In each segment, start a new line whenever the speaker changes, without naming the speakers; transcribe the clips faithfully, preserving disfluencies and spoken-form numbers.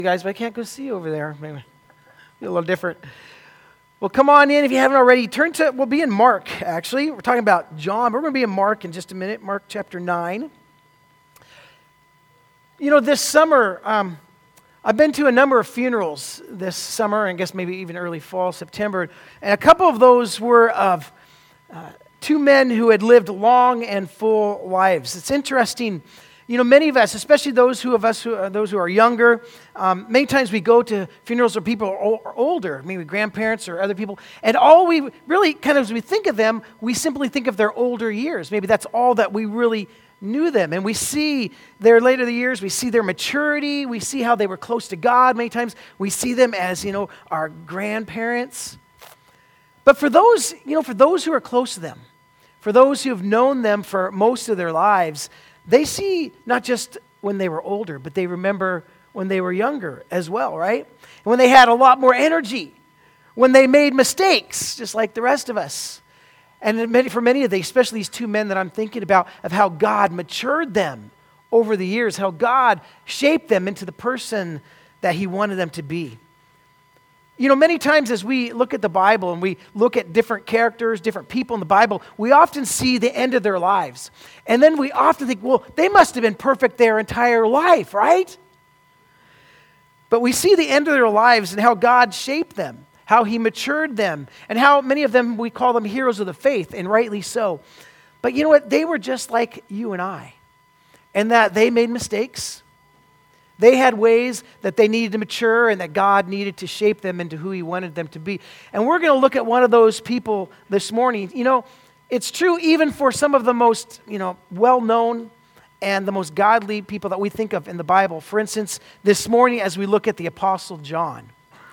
You guys, but I can't go see you over there. Maybe be a little different. Well, come on in if you haven't already. Turn to, we'll be in Mark, actually. We're talking about John. We're going to be in Mark in just a minute, Mark chapter nine. You know, this summer, um, I've been to a number of funerals this summer, and I guess maybe even early fall, September. And a couple of those were of uh, two men who had lived long and full lives. It's interesting. You know, many of us, especially those who of us who are, those who are younger, um, many times we go to funerals where people are older, maybe grandparents or other people, and all we really kind of, as we think of them, we simply think of their older years. Maybe that's all that we really knew them. And we see their later years, we see their maturity, we see how they were close to God. Many times we see them as, you know, our grandparents. But for those, you know, for those who are close to them, for those who have known them for most of their lives, they see not just when they were older, but they remember when they were younger as well, right? And when they had a lot more energy, when they made mistakes, just like the rest of us. And many, for many of these, especially these two men that I'm thinking about, of how God matured them over the years, how God shaped them into the person that He wanted them to be. You know, many times as we look at the Bible and we look at different characters, different people in the Bible, we often see the end of their lives. And then we often think, well, they must have been perfect their entire life, right? But we see the end of their lives and how God shaped them, how He matured them, and how many of them, we call them heroes of the faith, and rightly so. But you know what? They were just like you and I, and that they made mistakes. They had ways that they needed to mature and that God needed to shape them into who He wanted them to be. And we're going to look at one of those people this morning. You know, it's true even for some of the most, you know, well-known and the most godly people that we think of in the Bible. For instance, this morning as we look at the Apostle John.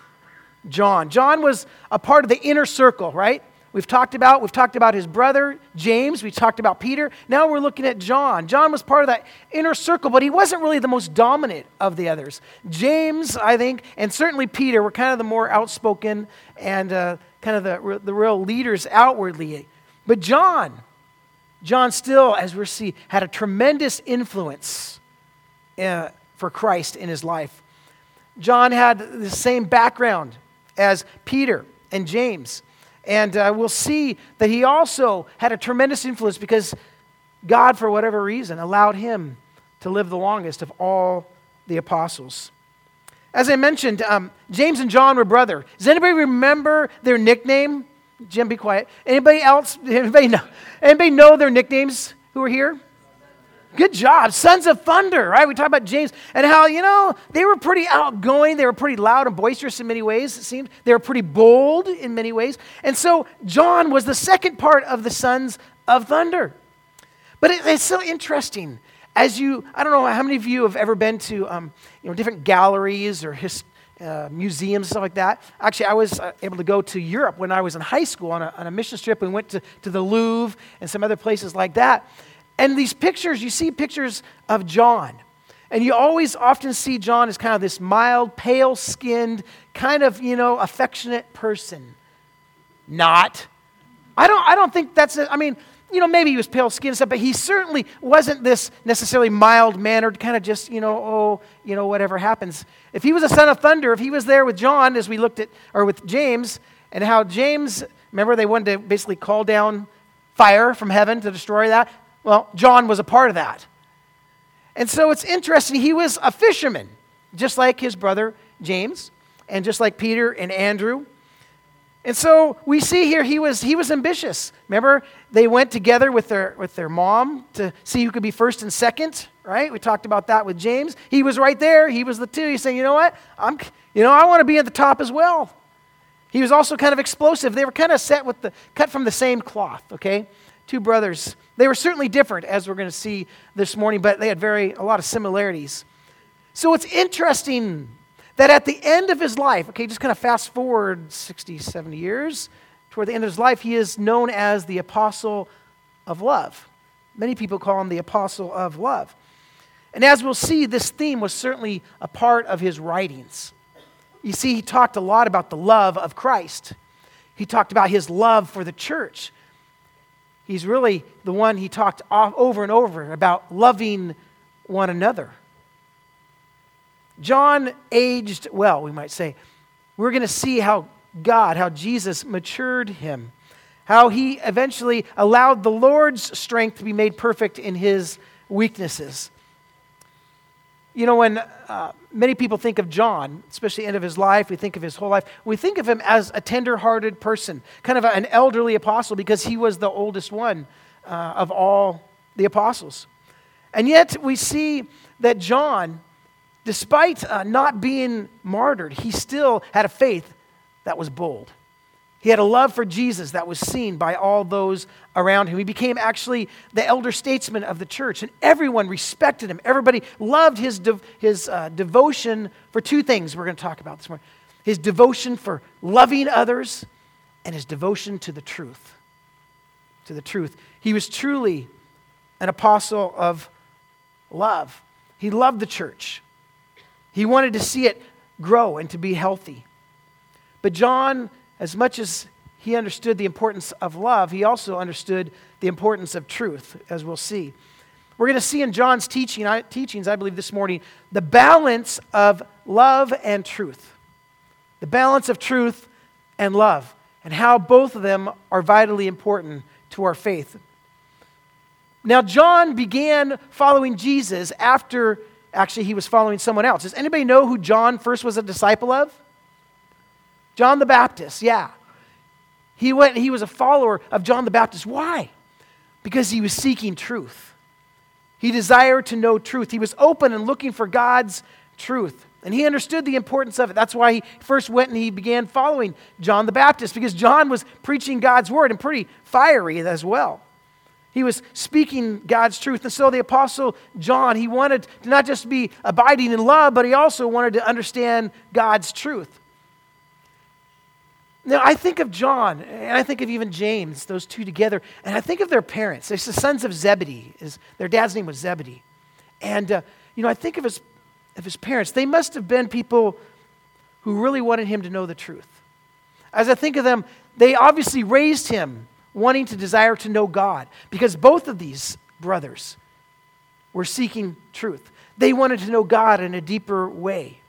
John. John was a part of the inner circle, right? We've talked about, we've talked about his brother, James. We talked about Peter. Now we're looking at John. John was part of that inner circle, but he wasn't really the most dominant of the others. James, I think, and certainly Peter were kind of the more outspoken and uh, kind of the, the real leaders outwardly. But John, John still, as we'll see, had a tremendous influence uh, for Christ in his life. John had the same background as Peter and James. And uh, we'll see that he also had a tremendous influence because God, for whatever reason, allowed him to live the longest of all the apostles. As I mentioned, um, James and John were brother. Does anybody remember their nickname? Jim, be quiet. Anybody else? Anybody know, anybody know their nicknames who are here? Good job. Sons of Thunder, right? We talk about James and how, you know, they were pretty outgoing. They were pretty loud and boisterous in many ways, it seemed. They were pretty bold in many ways. And so John was the second part of the Sons of Thunder. But it, it's so interesting. As you, I don't know how many of you have ever been to, um, you know, different galleries or his, uh, museums and stuff like that. Actually, I was uh, able to go to Europe when I was in high school on a, on a mission trip. We went to, to the Louvre and some other places like that. And these pictures, you see pictures of John. And you always often see John as kind of this mild, pale-skinned, kind of, you know, affectionate person. Not. I don't I don't think that's, a, I mean, you know, maybe he was pale-skinned and stuff, but he certainly wasn't this necessarily mild-mannered, kind of just, you know, oh, you know, whatever happens. If he was a son of thunder, if he was there with John, as we looked at, or with James, and how James, remember they wanted to basically call down fire from heaven to destroy that? Well, John was a part of that. And so it's interesting. He was a fisherman, just like his brother James, and just like Peter and Andrew. And so we see here he was he was ambitious. Remember, they went together with their with their mom to see who could be first and second, right? We talked about that with James. He was right there. He was the two. He's saying, you know what? I'm you know, I want to be at the top as well. He was also kind of explosive. They were kind of set with the cut from the same cloth, okay? Two brothers. They were certainly different, as we're going to see this morning, but they had very a lot of similarities. So it's interesting that at the end of his life, okay, just kind of fast forward sixty, seventy years, toward the end of his life, he is known as the Apostle of Love. Many people call him the Apostle of Love. And as we'll see, this theme was certainly a part of his writings. You see, he talked a lot about the love of Christ. He talked about his love for the church. He's really the one he talked over and over about loving one another. John aged well, we might say. We're going to see how God, how Jesus matured him, how he eventually allowed the Lord's strength to be made perfect in his weaknesses. You know, when uh, many people think of John, especially the end of his life, we think of his whole life, we think of him as a tender-hearted person, kind of an elderly apostle because he was the oldest one uh, of all the apostles. And yet we see that John, despite uh, not being martyred, he still had a faith that was bold. He had a love for Jesus that was seen by all those around him. He became actually the elder statesman of the church, and everyone respected him. Everybody loved his, de- his uh, devotion for two things we're going to talk about this morning. His devotion for loving others and his devotion to the truth. To the truth. He was truly an apostle of love. He loved the church. He wanted to see it grow and to be healthy. But John, as much as he understood the importance of love, he also understood the importance of truth, as we'll see. We're going to see in John's teaching, I, teachings, I believe this morning, the balance of love and truth. The balance of truth and love, and how both of them are vitally important to our faith. Now, John began following Jesus after, actually, he was following someone else. Does anybody know who John first was a disciple of? John the Baptist, yeah. He went and he was a follower of John the Baptist. Why? Because he was seeking truth. He desired to know truth. He was open and looking for God's truth. And he understood the importance of it. That's why he first went and he began following John the Baptist, because John was preaching God's word and pretty fiery as well. He was speaking God's truth. And so the Apostle John, he wanted to not just be abiding in love, but he also wanted to understand God's truth. Now, I think of John, and I think of even James, those two together, and I think of their parents. They're the sons of Zebedee. His, their dad's name was Zebedee. And, uh, you know, I think of his, of his parents. They must have been people who really wanted him to know the truth. As I think of them, they obviously raised him wanting to desire to know God, because both of these brothers were seeking truth. They wanted to know God in a deeper way.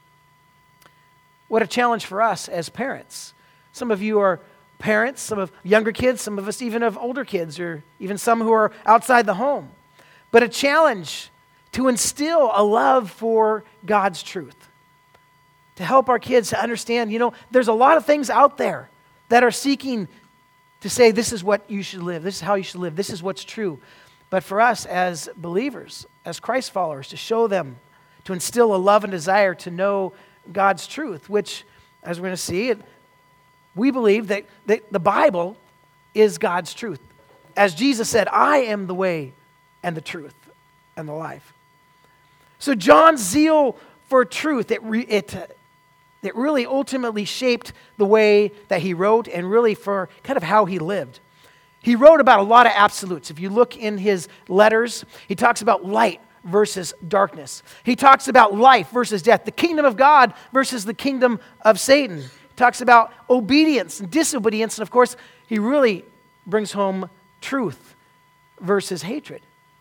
What a challenge for us as parents. Some of you are parents, some of younger kids, some of us even have older kids, or even some who are outside the home. But a challenge to instill a love for God's truth. To help our kids to understand, you know, there's a lot of things out there that are seeking to say this is what you should live, this is how you should live, this is what's true. But for us as believers, as Christ followers, to show them, to instill a love and desire to know God's truth, which, as we're going to see, it, we believe that, that the Bible is God's truth. As Jesus said, I am the way and the truth and the life. So John's zeal for truth, it, re, it, it really ultimately shaped the way that he wrote and really for kind of how he lived. He wrote about a lot of absolutes. If you look in his letters, he talks about light versus darkness. He talks about life versus death, the kingdom of God versus the kingdom of Satan. He talks about obedience and disobedience, and of course, he really brings home truth versus hatred.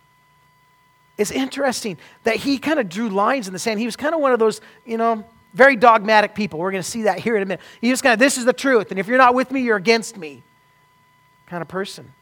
It's interesting that he kind of drew lines in the sand. He was kind of one of those, you know, very dogmatic people. We're going to see that here in a minute. He just kind of, this is the truth, and if you're not with me, you're against me kind of person.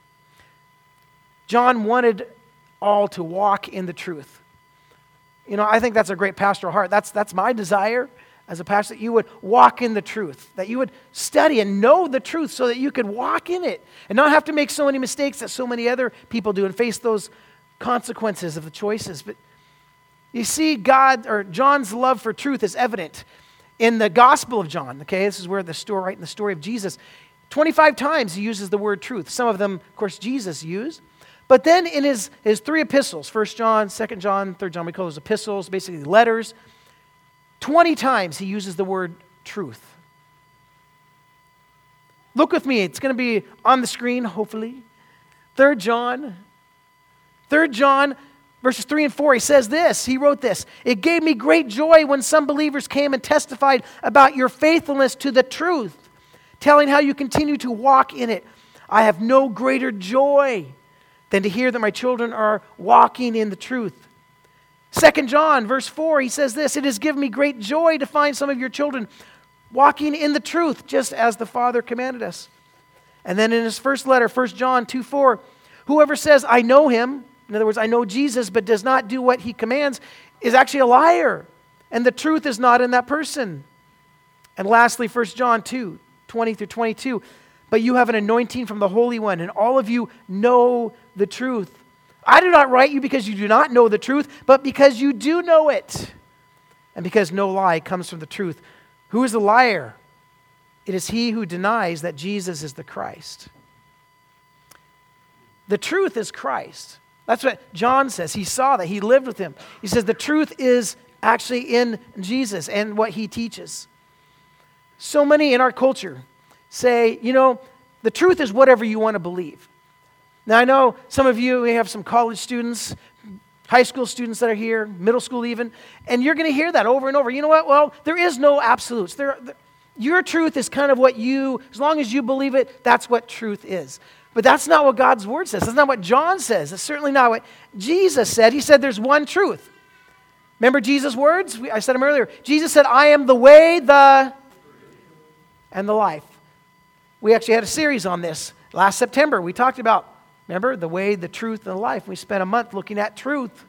John wanted all to walk in the truth. You know, I think that's a great pastoral heart. That's, that's my desire as a pastor, that you would walk in the truth, that you would study and know the truth so that you could walk in it and not have to make so many mistakes that so many other people do and face those consequences of the choices. But you see, God, or John's love for truth is evident in the Gospel of John. Okay, this is where the story, right in the story of Jesus, twenty-five times he uses the word truth. Some of them, of course, Jesus used. But then in his, his three epistles, First John, Second John, Third John, we call those epistles, basically letters, twenty times he uses the word truth. Look with me, it's going to be on the screen, hopefully. Third John, Third John, verses three and four, he says this, he wrote this, "It gave me great joy when some believers came and testified about your faithfulness to the truth, telling how you continue to walk in it. I have no greater joy than to hear that my children are walking in the truth. Second John, verse four, he says this, "It has given me great joy to find some of your children walking in the truth, just as the Father commanded us." And then in his first letter, First John two four, "Whoever says, 'I know him,'" in other words, I know Jesus, but does not do what he commands, is actually a liar, and the truth is not in that person." And lastly, First John two twenty through twenty-two, "But you have an anointing from the Holy One, and all of you know the truth. I do not write you because you do not know the truth, but because you do know it, and because no lie comes from the truth. Who is the liar? It is he who denies that Jesus is the Christ." The truth is Christ. That's what John says. He saw that. He lived with him. He says the truth is actually in Jesus and what he teaches. So many in our culture say, you know, the truth is whatever you want to believe. Now, I know some of you, we have some college students, high school students that are here, middle school even, and you're going to hear that over and over. You know what? Well, there is no absolutes. There, there, your truth is kind of what you, as long as you believe it, that's what truth is. But that's not what God's Word says. That's not what John says. That's certainly not what Jesus said. He said there's one truth. Remember Jesus' words? I said them earlier. Jesus said, "I am the way, the, and the life." We actually had a series on this last September. We talked about, remember, the way, the truth, and the life. We spent a month looking at truth.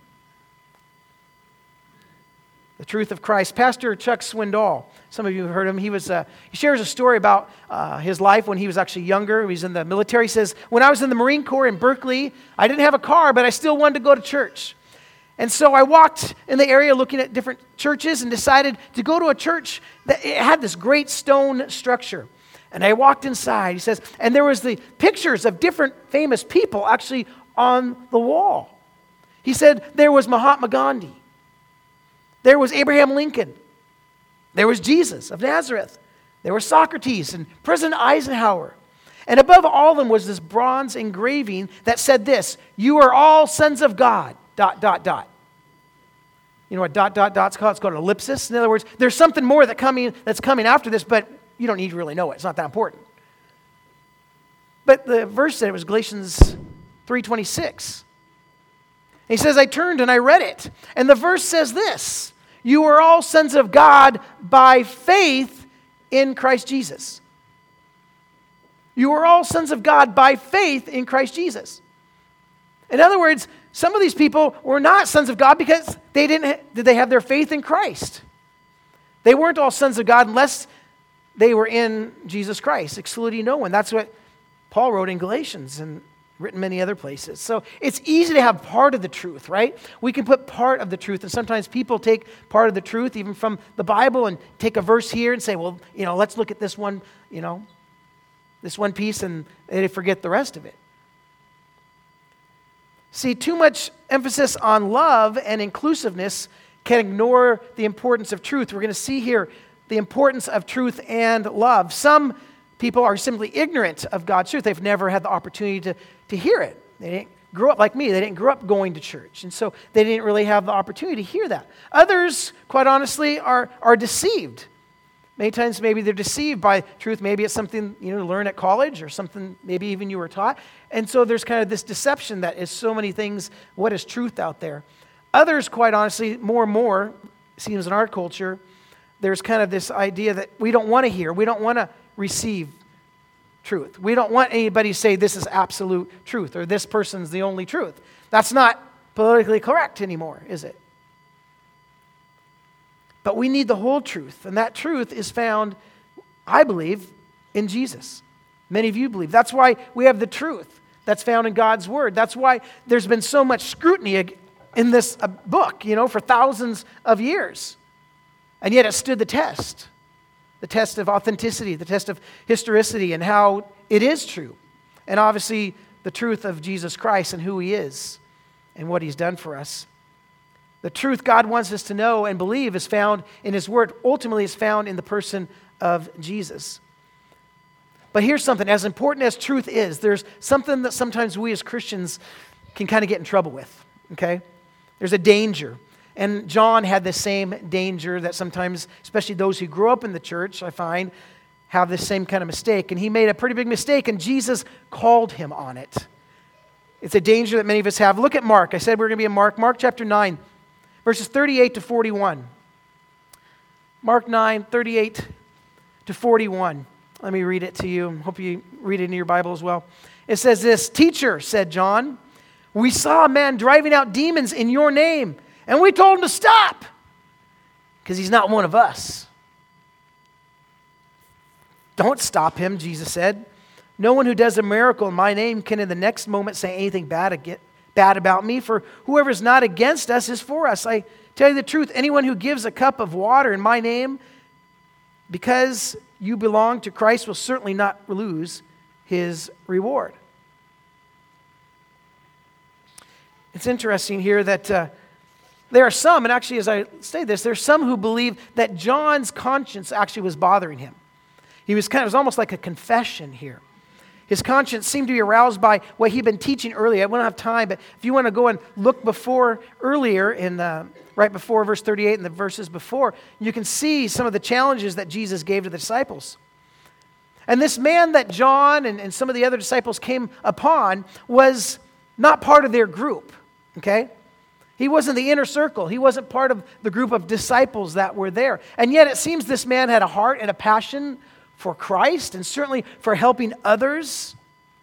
The truth of Christ. Pastor Chuck Swindoll, some of you have heard him. He was uh, he shares a story about uh, his life when he was actually younger. He was in the military. He says, "When I was in the Marine Corps in Berkeley, I didn't have a car, but I still wanted to go to church. And so I walked in the area looking at different churches and decided to go to a church that it had this great stone structure. And I walked inside," he says, "and there was the pictures of different famous people actually on the wall." He said there was Mahatma Gandhi. There was Abraham Lincoln. There was Jesus of Nazareth. There was Socrates and President Eisenhower. And above all of them was this bronze engraving that said this, "You are all sons of God, dot, dot, dot." You know what dot, dot, dot's called? It's called an ellipsis. In other words, there's something more that coming, that's coming after this, but you don't need to really know it. It's not that important. But the verse said it was Galatians three twenty-six. He says, "I turned and I read it. And the verse says this, 'You are all sons of God by faith in Christ Jesus.'" You are all sons of God by faith in Christ Jesus. In other words, some of these people were not sons of God because they didn't, did they have their faith in Christ? They weren't all sons of God unless they were in Jesus Christ, excluding no one. That's what Paul wrote in Galatians and written many other places. So it's easy to have part of the truth, right? We can put part of the truth, and sometimes people take part of the truth even from the Bible and take a verse here and say, well, you know, let's look at this one, you know, this one piece, and they forget the rest of it. See, too much emphasis on love and inclusiveness can ignore the importance of truth. We're going to see here the importance of truth and love. Some people are simply ignorant of God's truth. They've never had the opportunity to, to hear it. They didn't grow up like me. They didn't grow up going to church. And so they didn't really have the opportunity to hear that. Others, quite honestly, are, are deceived. Many times maybe they're deceived by truth. Maybe it's something you know to learn at college or something maybe even you were taught. And so there's kind of this deception that is so many things. What is truth out there? Others, quite honestly, more and more, it seems in our culture, there's kind of this idea that we don't want to hear. We don't want to receive truth. We don't want anybody to say this is absolute truth or this person's the only truth. That's not politically correct anymore, is it? But we need the whole truth, and that truth is found, I believe, in Jesus. Many of you believe. That's why we have the truth that's found in God's Word. That's why there's been so much scrutiny in this book, you know, for thousands of years. And yet it stood the test. The test of authenticity, the test of historicity, and how it is true. And obviously, the truth of Jesus Christ and who He is and what He's done for us. The truth God wants us to know and believe is found in His Word. Ultimately, is found in the person of Jesus. But here's something. As important as truth is, there's something that sometimes we as Christians can kind of get in trouble with. Okay? There's a danger. And John had the same danger that sometimes, especially those who grew up in the church, I find, have the same kind of mistake. And he made a pretty big mistake, and Jesus called him on it. It's a danger that many of us have. Look at Mark. I said we're going to be in Mark. Mark chapter nine, verses thirty-eight to forty-one. Mark nine, thirty-eight to forty-one. Let me read it to you. Hope you read it in your Bible as well. It says this, "Teacher," said John, "we saw a man driving out demons in your name, and we told him to stop, because he's not one of us." "Don't stop him," Jesus said. "No one who does a miracle in my name can in the next moment say anything bad, ag- bad about me, for whoever is not against us is for us. I tell you the truth, anyone who gives a cup of water in my name, because you belong to Christ, will certainly not lose his reward." It's interesting here that uh, there are some, and actually as I say this, there are some who believe that John's conscience actually was bothering him. He was kind of, it was almost like a confession here. His conscience seemed to be aroused by what he'd been teaching earlier. I won't have time, but if you want to go and look before, earlier, in uh, right before verse thirty-eight and the verses before, you can see some of the challenges that Jesus gave to the disciples. And this man that John and, and some of the other disciples came upon was not part of their group, okay? He wasn't the inner circle. He wasn't part of the group of disciples that were there. And yet it seems this man had a heart and a passion for Christ and certainly for helping others.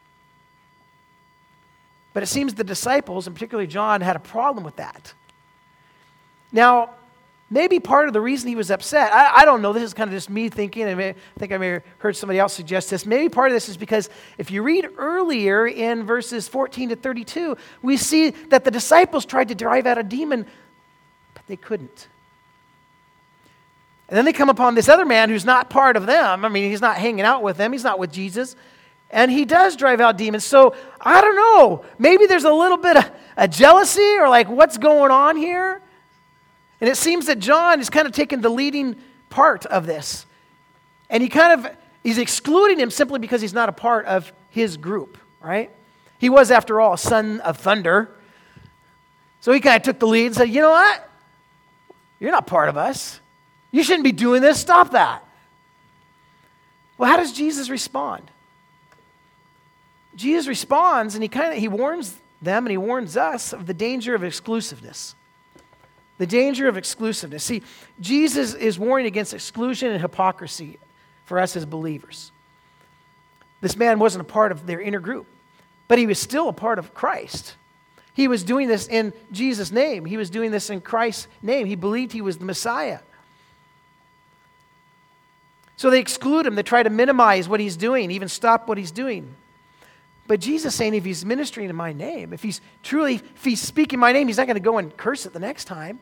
But it seems the disciples, and particularly John, had a problem with that. Now, maybe part of the reason he was upset, I, I don't know, this is kind of just me thinking, and I think I may have heard somebody else suggest this. Maybe part of this is because if you read earlier in verses fourteen to thirty-two, we see that the disciples tried to drive out a demon, but they couldn't. And then they come upon this other man who's not part of them. I mean, he's not hanging out with them. He's not with Jesus. And he does drive out demons. So, I don't know. Maybe there's a little bit of a jealousy or like, what's going on here? And it seems that John is kind of taking the leading part of this. And he kind of, he's excluding him simply because he's not a part of his group, right? He was, after all, a son of thunder. So he kind of took the lead and said, you know what? You're not part of us. You shouldn't be doing this. Stop that. Well, how does Jesus respond? Jesus responds and he kind of he warns them and he warns us of the danger of exclusiveness. The danger of exclusiveness. See, Jesus is warning against exclusion and hypocrisy for us as believers. This man wasn't a part of their inner group, but he was still a part of Christ. He was doing this in Jesus' name. He was doing this in Christ's name. He believed he was the Messiah. So they exclude him. They try to minimize what he's doing, even stop what he's doing. But Jesus is saying if he's ministering in my name, if he's truly, if he's speaking my name, he's not going to go and curse it the next time.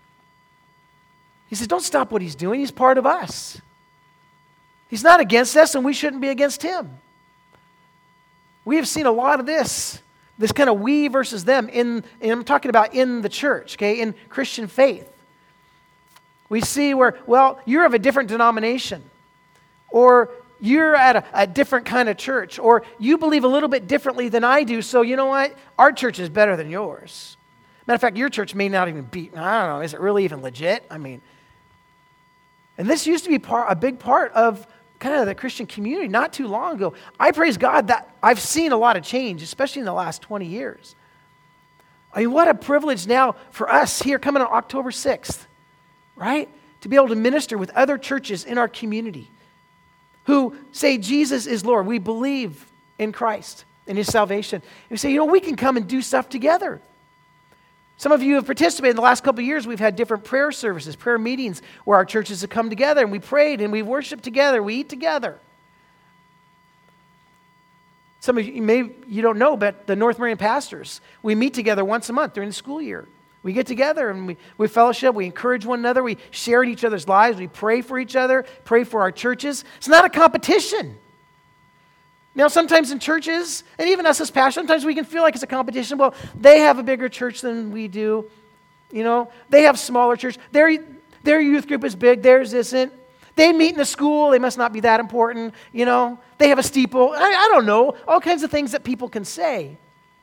He says, don't stop what he's doing. He's part of us. He's not against us, and we shouldn't be against him. We have seen a lot of this, this kind of we versus them, in, and I'm talking about in the church, okay, in Christian faith. We see where, well, you're of a different denomination, or you're at a, a different kind of church, or you believe a little bit differently than I do, so you know what? Our church is better than yours. Matter of fact, your church may not even be, I don't know, is it really even legit? I mean, and this used to be part, a big part of kind of the Christian community not too long ago. I praise God that I've seen a lot of change, especially in the last twenty years. I mean, what a privilege now for us here coming on October sixth, right? To be able to minister with other churches in our community who say Jesus is Lord. We believe in Christ and his salvation. And we say, you know, we can come and do stuff together. Some of you have participated in the last couple of years. We've had different prayer services, prayer meetings where our churches have come together and we prayed and we worshiped together, we eat together. Some of you may you don't know, but the North Marion pastors, we meet together once a month during the school year. We get together and we, we fellowship, we encourage one another, we share in each other's lives, we pray for each other, pray for our churches. It's not a competition. Now, sometimes in churches, and even us as pastors, sometimes we can feel like it's a competition. Well, they have a bigger church than we do. You know, they have smaller church. Their, their youth group is big, theirs isn't. They meet in a school, they must not be that important. You know, they have a steeple. I, I don't know, all kinds of things that people can say.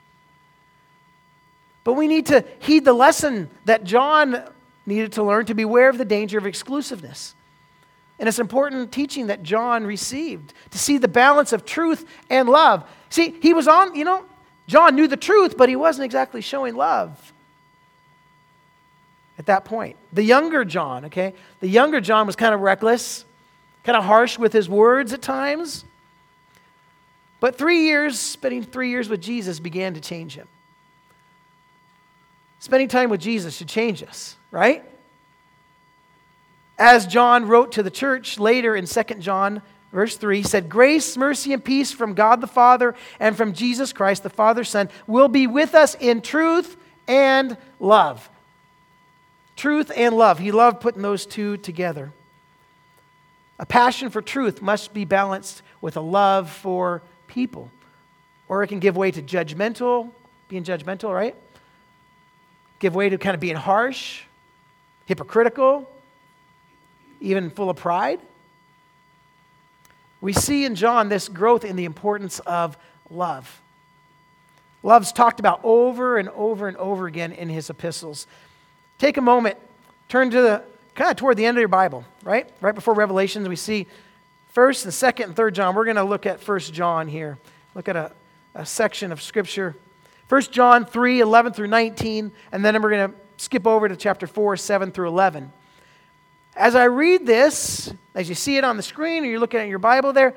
But we need to heed the lesson that John needed to learn to beware of the danger of exclusiveness. And it's important teaching that John received to see the balance of truth and love. See, he was on, you know, John knew the truth, but he wasn't exactly showing love. at that point. The younger John, okay? The younger John was kind of reckless, kind of harsh with his words at times. But three years, spending three years with Jesus began to change him. Spending time with Jesus should change us, right? As John wrote to the church later in Second John, verse three, he said, "Grace, mercy, and peace from God the Father and from Jesus Christ, the Father's Son, will be with us in truth and love." Truth and love. He loved putting those two together. A passion for truth must be balanced with a love for people, or it can give way to judgmental, being judgmental, right? Give way to kind of being harsh, hypocritical, even full of pride. We see in John this growth in the importance of love. Love's talked about over and over and over again in his epistles. Take a moment, turn to the kind of toward the end of your Bible, right? Right before Revelations, we see First and Second and Third John. We're going to look at First John here. Look at a, a section of Scripture. First John three, eleven through nineteen, and then we're going to skip over to chapter four, seven through eleven. As I read this, as you see it on the screen, or you're looking at your Bible there,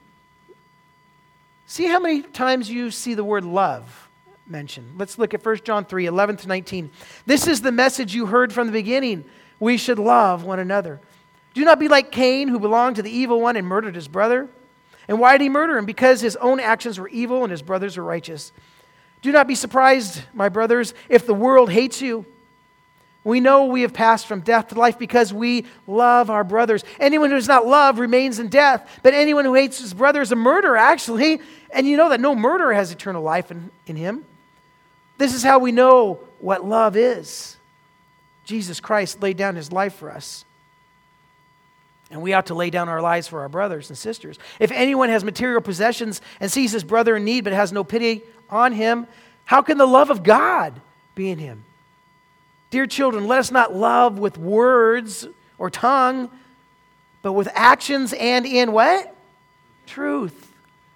see how many times you see the word love mentioned. Let's look at First John three, eleven to nineteen. "This is the message you heard from the beginning. We should love one another. Do not be like Cain, who belonged to the evil one and murdered his brother. And why did he murder him? Because his own actions were evil and his brothers were righteous. Do not be surprised, my brothers, if the world hates you. We know we have passed from death to life because we love our brothers. Anyone who does not love remains in death, but anyone who hates his brother is a murderer, actually. And you know that no murderer has eternal life in, in him. This is how we know what love is. Jesus Christ laid down his life for us. And we ought to lay down our lives for our brothers and sisters. If anyone has material possessions and sees his brother in need but has no pity on him, how can the love of God be in him? Dear children, let us not love with words or tongue, but with actions and in what? Truth.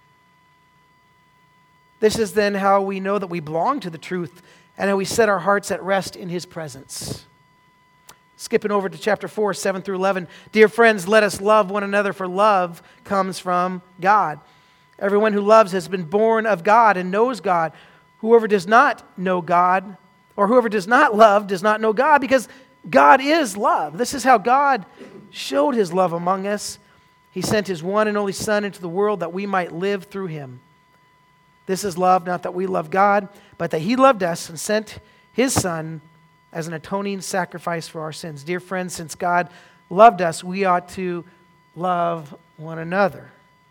This is then how we know that we belong to the truth and how we set our hearts at rest in his presence. Skipping over to chapter four, seven through eleven. "Dear friends, let us love one another, for love comes from God. Everyone who loves has been born of God and knows God. Whoever does not know God, or whoever does not love, does not know God, because God is love. This is how God showed his love among us. He sent his one and only Son into the world that we might live through him. This is love, not that we love God, but that he loved us and sent his Son as an atoning sacrifice for our sins. Dear friends, since God loved us, we ought to love one another."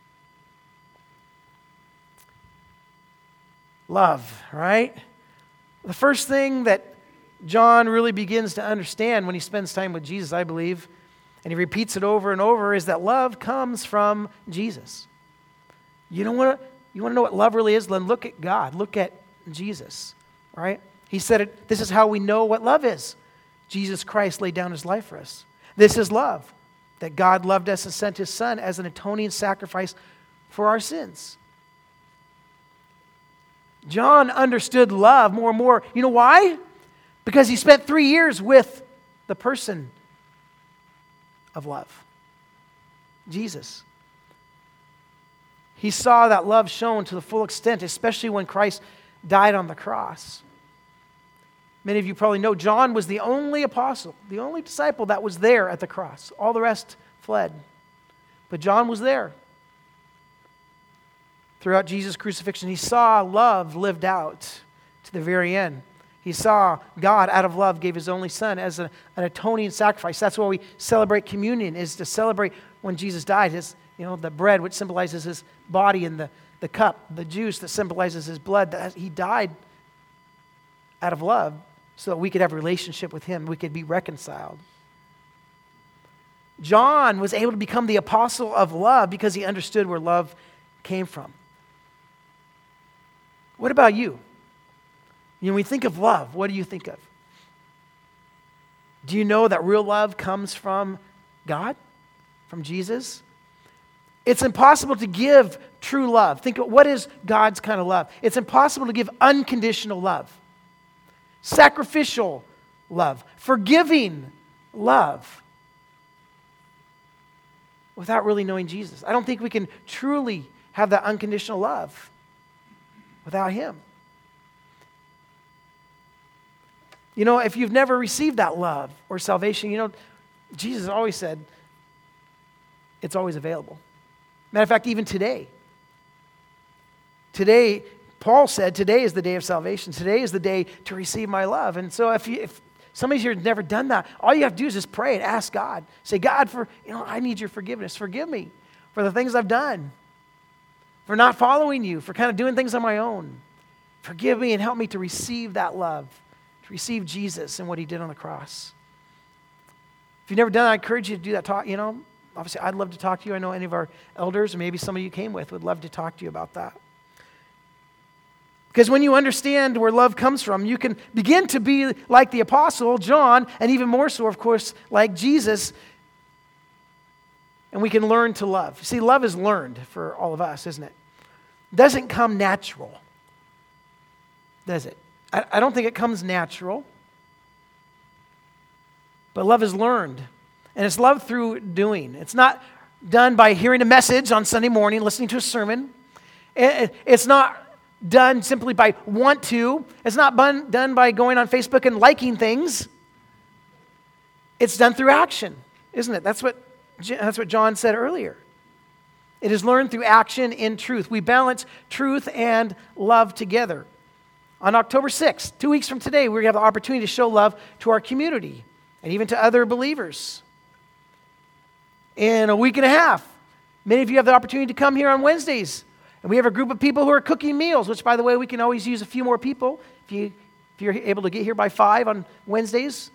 Love, right? The first thing that John really begins to understand when he spends time with Jesus, I believe, and he repeats it over and over, is that love comes from Jesus. You know what? You want to know what love really is? Then look at God. Look at Jesus, right? He said it, this is how we know what love is. Jesus Christ laid down his life for us. This is love, that God loved us and sent his Son as an atoning sacrifice for our sins. John understood love more and more. You know why? Because he spent three years with the person of love, Jesus. He saw that love shown to the full extent, especially when Christ died on the cross. Many of you probably know John was the only apostle, the only disciple that was there at the cross. All the rest fled. But John was there. Throughout Jesus' crucifixion, he saw love lived out to the very end. He saw God, out of love, gave his only Son as a, an atoning sacrifice. That's why we celebrate communion, is to celebrate when Jesus died. His, you know, the bread, which symbolizes his body, and the, the cup, the juice that symbolizes his blood. That he died out of love so that we could have a relationship with him. We could be reconciled. John was able to become the apostle of love because he understood where love came from. What about you? You know, when we think of love, what do you think of? Do you know that real love comes from God? From Jesus? It's impossible to give true love. Think of what is God's kind of love? It's impossible to give unconditional love. Sacrificial love, forgiving love, without really knowing Jesus. I don't think we can truly have that unconditional love without Him. You know, if you've never received that love or salvation, you know, Jesus always said it's always available. Matter of fact, even today. Today, Paul said, today is the day of salvation. Today is the day to receive my love. And so if you, if somebody here has never done that, all you have to do is just pray and ask God. Say, God, for you know, I need your forgiveness. Forgive me for the things I've done, for not following you, for kind of doing things on my own. Forgive me and help me to receive that love, to receive Jesus and what He did on the cross. If you've never done that, I encourage you to do that. Talk, you know, obviously I'd love to talk to you. I know any of our elders or maybe somebody you came with would love to talk to you about that. Because when you understand where love comes from, you can begin to be like the Apostle John, and even more so, of course, like Jesus, and we can learn to love. See, love is learned for all of us, isn't it? It doesn't come natural, does it? I, I don't think it comes natural, but love is learned, and it's love through doing. It's not done by hearing a message on Sunday morning, listening to a sermon. It, it, it's not done simply by want to. It's not bun, done by going on Facebook and liking things. It's done through action, isn't it? That's what, that's what John said earlier. It is learned through action in truth. We balance truth and love together. On October sixth, two weeks from today, we're going to have the opportunity to show love to our community and even to other believers. In a week and a half, many of you have the opportunity to come here on Wednesdays. And we have a group of people who are cooking meals, which, by the way, we can always use a few more people if, you, if you're able to get here by five on Wednesdays.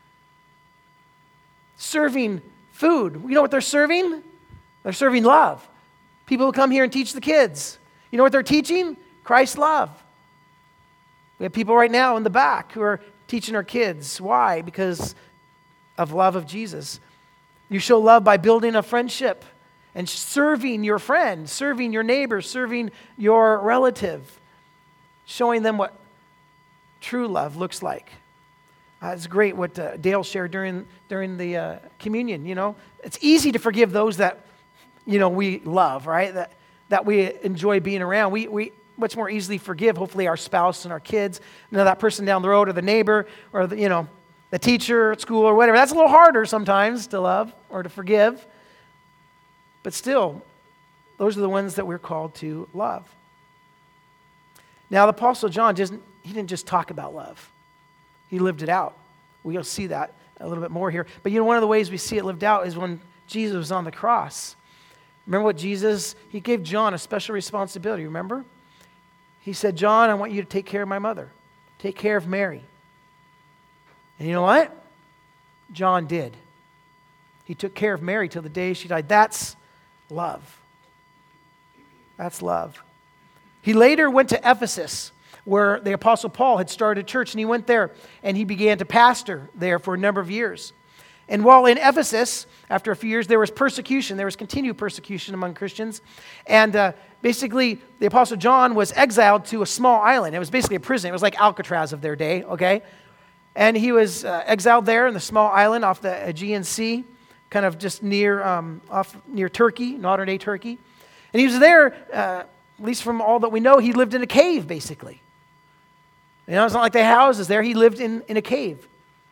Serving food. You know what they're serving? They're serving love. People who come here and teach the kids. You know what they're teaching? Christ's love. We have people right now in the back who are teaching our kids. Why? Because of love of Jesus. You show love by building a friendship and serving your friend, serving your neighbor, serving your relative, showing them what true love looks like. Uh, it's great what uh, Dale shared during during the uh, communion. You know, it's easy to forgive those that you know we love, right? That that we enjoy being around. We we much more easily forgive, hopefully, our spouse and our kids. You know, that person down the road, or the neighbor, or the, you know, the teacher at school, or whatever. That's a little harder sometimes to love or to forgive. But still, those are the ones that we're called to love. Now, the Apostle John, just, he didn't just talk about love. He lived it out. We'll see that a little bit more here. But you know, one of the ways we see it lived out is when Jesus was on the cross. Remember what Jesus, he gave John a special responsibility, remember? He said, John, I want you to take care of my mother. Take care of Mary. And you know what? John did. He took care of Mary till the day she died. That's love. That's love. He later went to Ephesus, where the Apostle Paul had started a church, and he went there and he began to pastor there for a number of years. And while in Ephesus, after a few years, there was persecution. There was continued persecution among Christians. And uh, basically, the Apostle John was exiled to a small island. It was basically a prison. It was like Alcatraz of their day, okay? And he was uh, exiled there in the small island off the Aegean Sea, kind of just near um, off near Turkey, modern-day Turkey. And he was there, uh, at least from all that we know, he lived in a cave, basically. You know, it's not like they had houses there. He lived in, in a cave.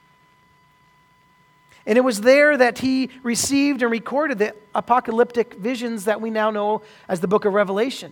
And it was there that he received and recorded the apocalyptic visions that we now know as the book of Revelation.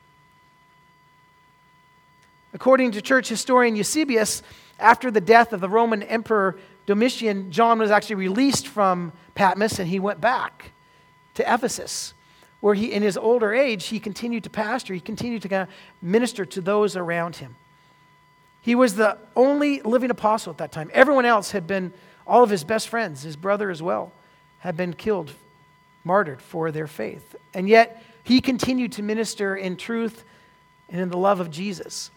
According to church historian Eusebius, after the death of the Roman Emperor Domitian, John was actually released from Patmos and he went back to Ephesus, where he, in his older age, he continued to pastor, he continued to kind of minister to those around him. He was the only living apostle at that time. Everyone else had been, all of his best friends, his brother as well, had been killed, martyred for their faith. And yet, he continued to minister in truth and in the love of Jesus.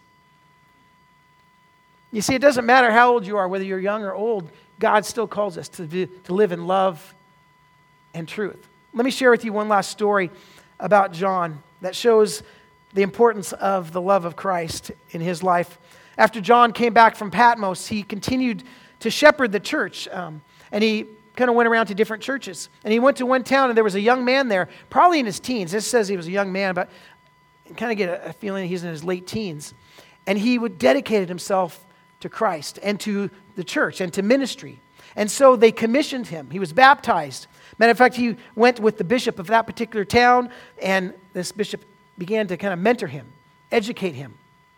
You see, it doesn't matter how old you are, whether you're young or old, God still calls us to, be, to live in love and truth. Let me share with you one last story about John that shows the importance of the love of Christ in his life. After John came back from Patmos, he continued to shepherd the church. Um, and he kind of went around to different churches. And he went to one town, and there was a young man there, probably in his teens. This says he was a young man, but I kind of get a, a feeling he's in his late teens. And he would dedicated himself to Christ and to the church and to ministry. And so they commissioned him. He was baptized. Matter of fact, he went with the bishop of that particular town, and this bishop began to kind of mentor him, educate him,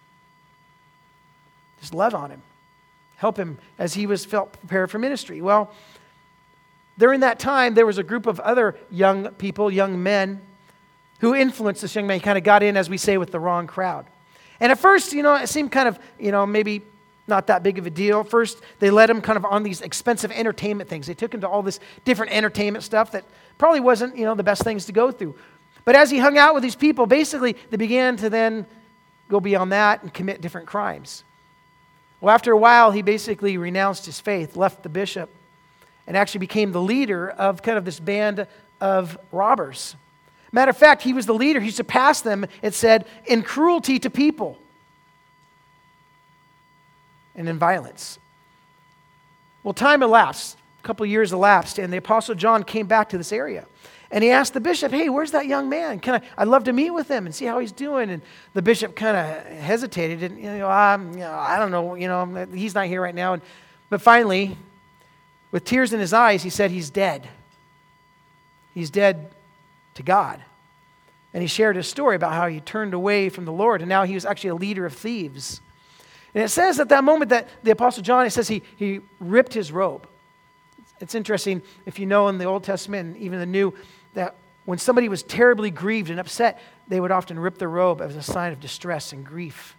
just love on him, help him as he was felt prepared for ministry. Well, during that time, there was a group of other young people, young men, who influenced this young man. He kind of got in, as we say, with the wrong crowd. And at first, you know, it seemed kind of, you know, maybe not that big of a deal. First, they led him kind of on these expensive entertainment things. They took him to all this different entertainment stuff that probably wasn't, you know, the best things to go through. But as he hung out with these people, basically, they began to then go beyond that and commit different crimes. Well, after a while, he basically renounced his faith, left the bishop, and actually became the leader of kind of this band of robbers. Matter of fact, he was the leader. He surpassed them, it said, in cruelty to people and in violence. Well, time elapsed. A couple of years elapsed, and the Apostle John came back to this area. And he asked the bishop, hey, where's that young man? Can I, I'd love to meet with him and see how he's doing. And the bishop kind of hesitated. And, you know, um, you know, I don't know, you know, he's not here right now. And, but finally, with tears in his eyes, he said he's dead. He's dead to God. And he shared his story about how he turned away from the Lord, and now he was actually a leader of thieves. And it says at that moment that the Apostle John, it says he, he ripped his robe. It's interesting, if you know in the Old Testament and even the New, that when somebody was terribly grieved and upset, they would often rip their robe as a sign of distress and grief.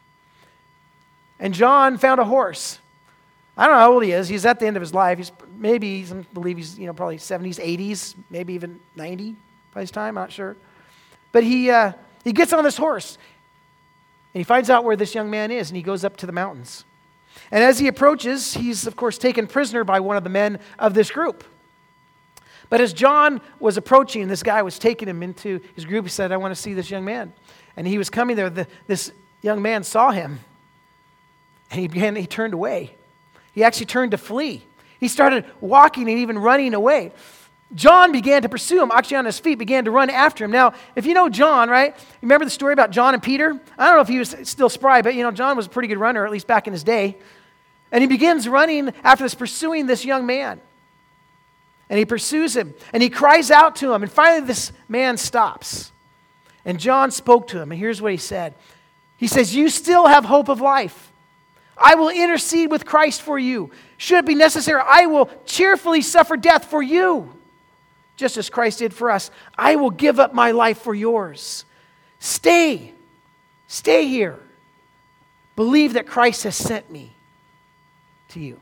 And John found a horse. I don't know how old he is. He's at the end of his life. He's maybe, I believe he's, you know, probably seventies, eighties, maybe even ninety by his time, I'm not sure. But he uh, he gets on this horse, and he finds out where this young man is, and he goes up to the mountains. And as he approaches, he's, of course, taken prisoner by one of the men of this group. But as John was approaching, this guy was taking him into his group. He said, I want to see this young man. And he was coming there. The, this young man saw him, and he began, he turned away. He actually turned to flee. He started walking and even running away. John began to pursue him, actually on his feet, began to run after him. Now, if you know John, right, remember the story about John and Peter? I don't know if he was still spry, but, you know, John was a pretty good runner, at least back in his day. And he begins running after this, pursuing this young man. And he pursues him, and he cries out to him, and finally this man stops. And John spoke to him, and here's what he said. He says, you still have hope of life. I will intercede with Christ for you. Should it be necessary, I will cheerfully suffer death for you, just as Christ did for us. I will give up my life for yours. Stay. Stay here. Believe that Christ has sent me to you.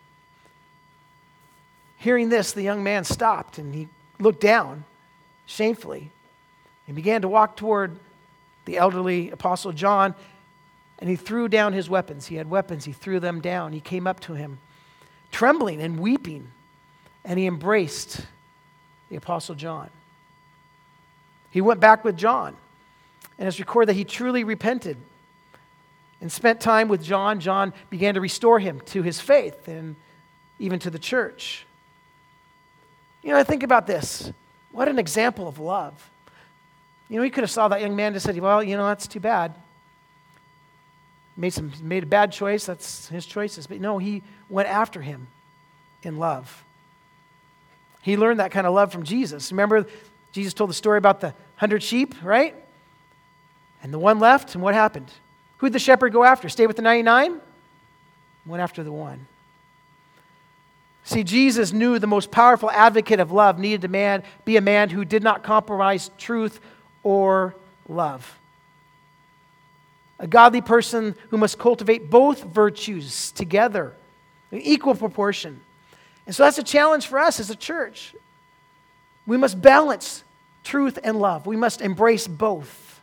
Hearing this, the young man stopped, and he looked down shamefully and began to walk toward the elderly Apostle John, and he threw down his weapons. He had weapons. He threw them down. He came up to him, trembling and weeping, and he embraced the Apostle John. He went back with John, and it's recorded that he truly repented and spent time with John. John began to restore him to his faith and even to the church. You know, I think about this. What an example of love. You know, he could have saw that young man and said, well, you know, that's too bad. Made some made a bad choice, that's his choices. But no, he went after him in love. He learned that kind of love from Jesus. Remember, Jesus told the story about the hundred sheep, right? And the one left, and what happened? Who did the shepherd go after? Stay with the ninety-nine? Went after the one. See, Jesus knew the most powerful advocate of love needed to man, be a man who did not compromise truth or love. A godly person who must cultivate both virtues together in equal proportion. And so that's a challenge for us as a church. We must balance truth and love. We must embrace both.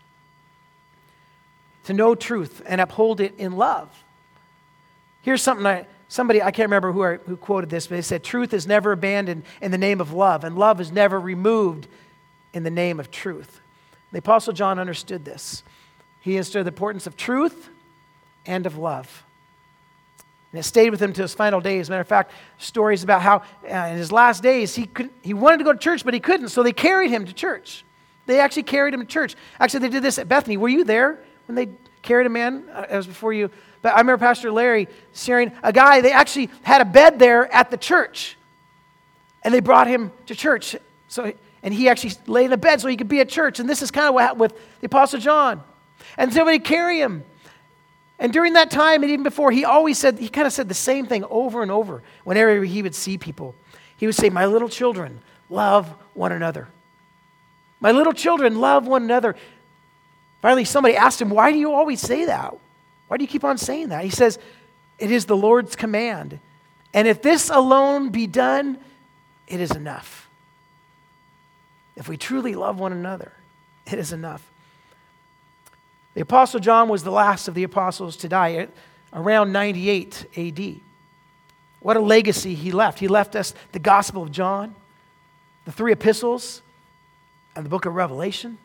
To know truth and uphold it in love. Here's something I, somebody, I can't remember who, I, who quoted this, but they said, truth is never abandoned in the name of love, and love is never removed in the name of truth. The Apostle John understood this. He understood the importance of truth and of love. And it stayed with him to his final days. As a matter of fact, stories about how uh, in his last days, he couldn't, he wanted to go to church, but he couldn't. So they carried him to church. They actually carried him to church. Actually, they did this at Bethany. Were you there when they carried a man? Uh, it was before you. But I remember Pastor Larry sharing a guy, they actually had a bed there at the church. And they brought him to church. So, and he actually laid in a bed so he could be at church. And this is kind of what happened with the Apostle John. And somebody carry him. And during that time, and even before, he always said, he kind of said the same thing over and over. Whenever he would see people, he would say, my little children, love one another. My little children, love one another. Finally, somebody asked him, why do you always say that? Why do you keep on saying that? He says, it is the Lord's command. And if this alone be done, it is enough. If we truly love one another, it is enough. The Apostle John was the last of the apostles to die at around ninety-eight A D. What a legacy he left. He left us the Gospel of John, the three epistles, and the book of Revelation.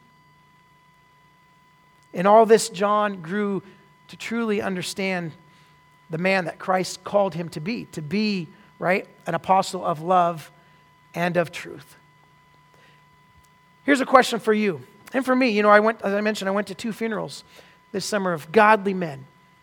In all this, John grew to truly understand the man that Christ called him to be, to be, right, an apostle of love and of truth. Here's a question for you. And for me, you know, I went, as I mentioned, I went to two funerals this summer of godly men.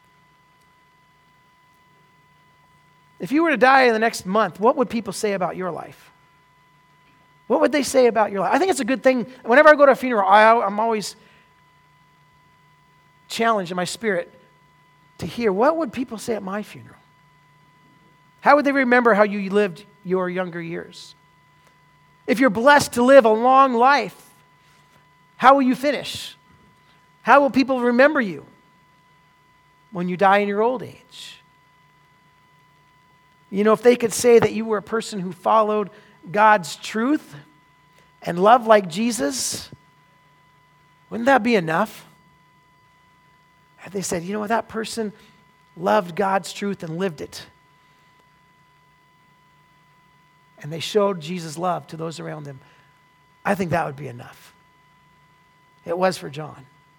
If you were to die in the next month, what would people say about your life? What would they say about your life? I think it's a good thing. Whenever I go to a funeral, I, I'm always challenged in my spirit to hear, what would people say at my funeral? How would they remember how you lived your younger years? If you're blessed to live a long life, how will you finish? How will people remember you when you die in your old age? You know, if they could say that you were a person who followed God's truth and loved like Jesus, wouldn't that be enough? If they said, you know what, that person loved God's truth and lived it. And they showed Jesus' love to those around them. I think that would be enough. It was for John.